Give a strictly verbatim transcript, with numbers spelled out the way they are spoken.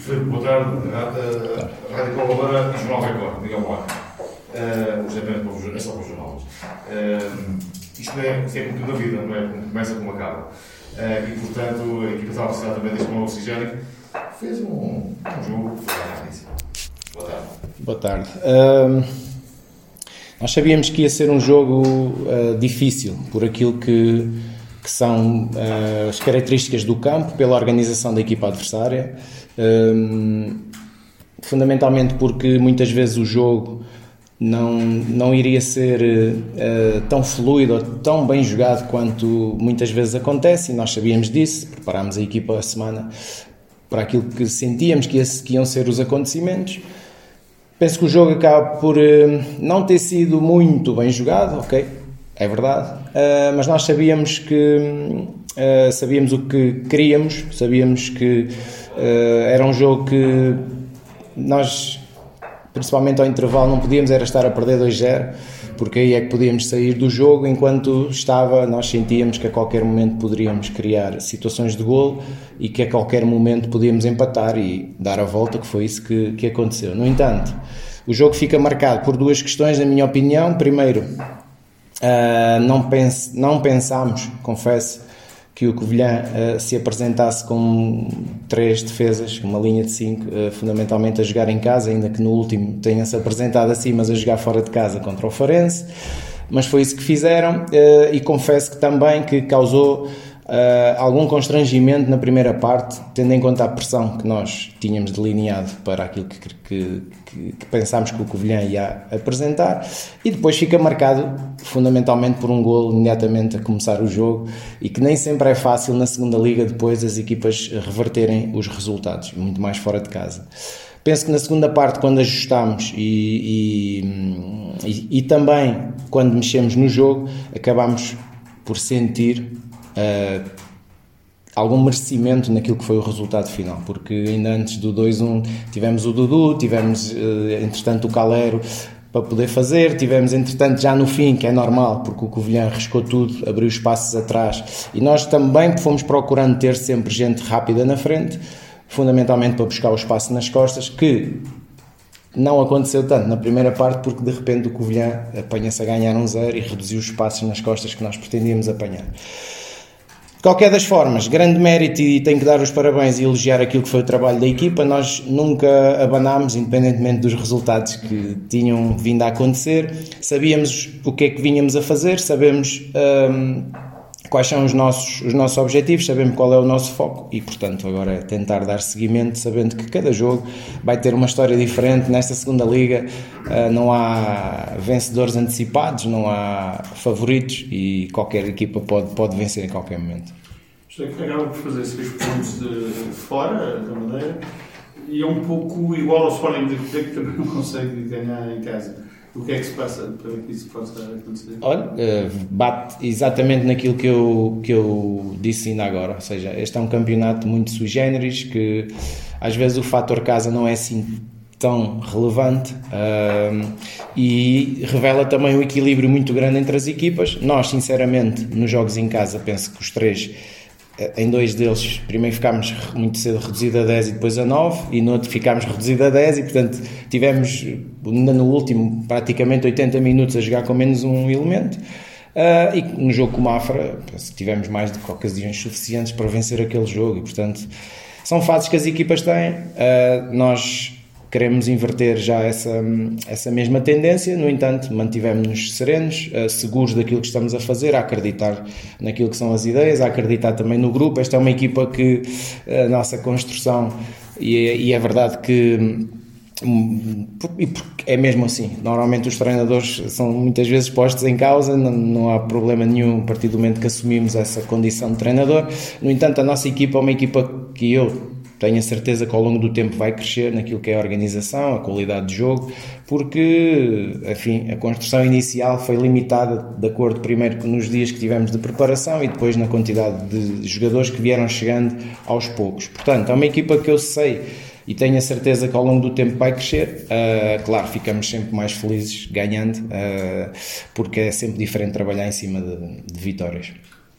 Filipe, boa tarde. A Rádio Colaboradora e Jornal Record, digamos lá. Uh, hoje é apenas é só para os jornais. Uh, isto é, isto é como tudo na vida, não é? Como começa, como acaba. Uh, e, portanto, a equipa estava precisando também deste novo oxigênio. Fez um, um jogo. Boa tarde. Boa tarde. Uh, nós sabíamos que ia ser um jogo uh, difícil, por aquilo que, que são uh, as características do campo, pela organização da equipa adversária. Uh, fundamentalmente porque muitas vezes o jogo não, não iria ser uh, tão fluido ou tão bem jogado quanto muitas vezes acontece, e nós sabíamos disso, preparámos a equipa a semana para aquilo que sentíamos que, esse, que iam ser os acontecimentos. Penso que o jogo acaba por uh, não ter sido muito bem jogado, ok, é verdade, uh, mas nós sabíamos que uh, sabíamos o que queríamos, sabíamos que uh, era um jogo que nós, principalmente ao intervalo, não podíamos era estar a perder dois zero, porque aí é que podíamos sair do jogo. Enquanto estava, nós sentíamos que a qualquer momento poderíamos criar situações de golo e que a qualquer momento podíamos empatar e dar a volta, que foi isso que, que aconteceu. No entanto, o jogo fica marcado por duas questões, na minha opinião. Primeiro, uh, não, pense, não pensámos, confesso, que o Covilhã uh, se apresentasse com três defesas, uma linha de cinco, uh, fundamentalmente a jogar em casa, ainda que no último tenha-se apresentado assim, mas a jogar fora de casa contra o Farense. Mas foi isso que fizeram, uh, e confesso que também que causou uh, algum constrangimento na primeira parte, tendo em conta a pressão que nós tínhamos delineado para aquilo que, que, que, que pensámos que o Covilhã ia apresentar, e depois fica marcado fundamentalmente por um golo imediatamente a começar o jogo, e que nem sempre é fácil na segunda liga depois as equipas reverterem os resultados, muito mais fora de casa. Penso que na segunda parte, quando ajustámos e, e, e, e também quando mexemos no jogo, acabámos por sentir uh, algum merecimento naquilo que foi o resultado final, porque ainda antes do dois a um tivemos o Dudu, tivemos uh, entretanto o Calero para poder fazer, tivemos entretanto já no fim, que é normal, porque o Covilhã arriscou tudo, abriu espaços atrás, e nós também fomos procurando ter sempre gente rápida na frente, fundamentalmente para buscar o espaço nas costas, que não aconteceu tanto na primeira parte, porque de repente o Covilhã apanha-se a ganhar um zero e reduziu os espaços nas costas que nós pretendíamos apanhar. De qualquer das formas, grande mérito, e tenho que dar os parabéns e elogiar aquilo que foi o trabalho da equipa. Nós nunca abanámos, independentemente dos resultados que tinham vindo a acontecer. Sabíamos o que é que vínhamos a fazer, sabemos hum, quais são os nossos, os nossos objetivos, sabemos qual é o nosso foco e, portanto, agora é tentar dar seguimento, sabendo que cada jogo vai ter uma história diferente. Nesta segunda liga uh, não há vencedores antecipados, não há favoritos, e qualquer equipa pode, pode vencer em qualquer momento. Isto é que acaba por fazer seis pontos de fora da Madeira, e é um pouco igual ao Sporting de Covilhã, que também não consegue ganhar em casa. O que é que se passa para que isso possa acontecer? Olha, bate exatamente naquilo que eu, que eu disse ainda agora, ou seja, este é um campeonato muito sui generis, que às vezes o fator casa não é assim tão relevante, uh, e revela também um equilíbrio muito grande entre as equipas. Nós, sinceramente, nos jogos em casa, penso que os três, em dois deles, primeiro ficámos muito cedo reduzido a dez e depois a nove, e no outro ficámos reduzido a dez, e portanto tivemos, ainda no último, praticamente oitenta minutos a jogar com menos um elemento, uh, e no jogo com o Mafra tivemos mais do que ocasiões suficientes para vencer aquele jogo, e portanto são fases que as equipas têm. Uh, nós queremos inverter já essa, essa mesma tendência. No entanto, mantivemos-nos serenos, seguros daquilo que estamos a fazer, a acreditar naquilo que são as ideias, a acreditar também no grupo. Esta é uma equipa que a nossa construção, e é, e é verdade que e é mesmo assim, normalmente os treinadores são muitas vezes postos em causa, não, não há problema nenhum a partir do momento que assumimos essa condição de treinador. No entanto, a nossa equipa é uma equipa que eu tenho a certeza que ao longo do tempo vai crescer naquilo que é a organização, a qualidade de jogo, porque, enfim, a construção inicial foi limitada de acordo primeiro nos dias que tivemos de preparação e depois na quantidade de jogadores que vieram chegando aos poucos. Portanto, é uma equipa que eu sei e tenho a certeza que ao longo do tempo vai crescer. Uh, claro, ficamos sempre mais felizes ganhando, uh, porque é sempre diferente trabalhar em cima de, de vitórias.